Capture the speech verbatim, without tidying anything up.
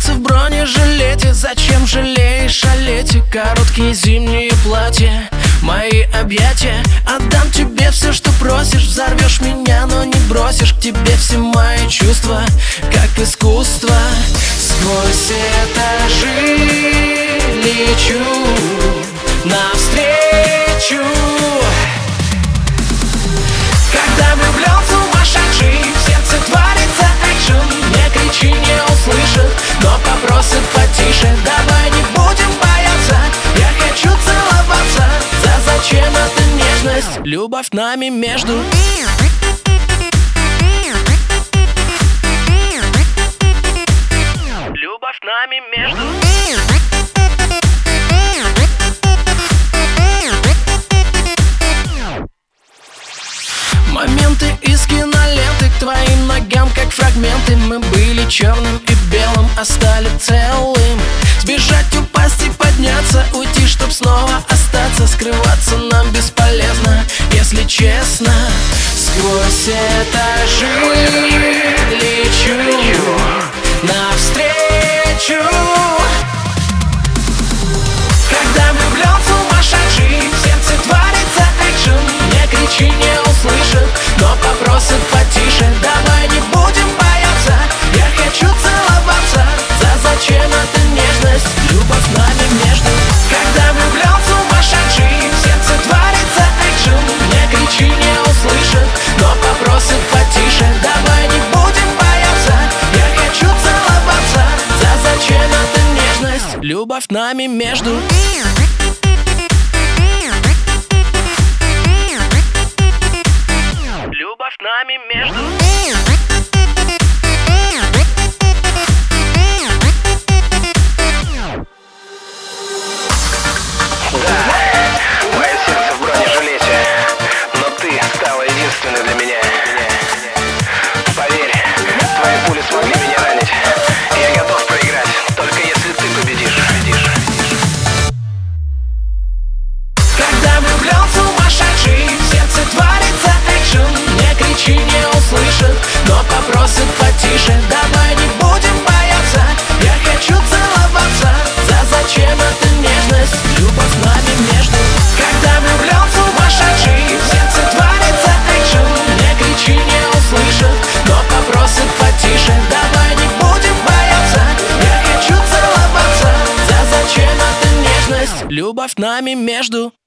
сердце в бронежилете. Зачем жалеешь о лете? Короткие зимние платья, мои объятия. Отдам тебе все, что просишь. Взорвешь меня, но не бросишь. К тебе все мои чувства, как искусство. Сквозь этажи лечу навстречу. Когда влюблен, сумасшедший, в сердце творится экшен. Не кричи, не услышит, но попросит потише. Давай не будем бояться, я хочу целоваться. За зачем эта нежность? Любовь нами между. Любовь нами между. Моменты из киноленты к твоим ногам, как фрагменты. Мы были черным и белым, а стали целым. Сбежать, упасть и подняться, уйти, чтоб снова остаться. Скрываться нам бесполезно, если честно. Сквозь этажи лечу навстречу. Когда влюблен, сумасшедший, в сердце творится экшен. Не кричи, не услышит, но попросит потише. Давай не будем бояться, я хочу целоваться. За зачем эта нежность? Любовь нами между. Когда влюблен, сумасшедший, в сердце творится экшен. Не кричи, не услышит, но попросит потише. Давай не будем бояться, я хочу целоваться. За зачем эта нежность? Любовь нами между. Любовь нами между. Да, мое сердце в бронежилете, но ты стала единственной для меня. Поверь, твои пули смогли меня ранить. Я готов проиграть, только если ты победишь. Когда влюблен, сумасшедший, в сердце творится экшен. Не кричи, не услышит, но попросит потише. Давай не будем бояться, я хочу целоваться. За зачем эта нежность? Любовь нами между. Когда влюблен, сумасшедший, в сердце творится экшен. Не кричи, не услышит, но попросит потише. Давай не будем бояться, я хочу целоваться. За зачем эта нежность? Любовь нами между.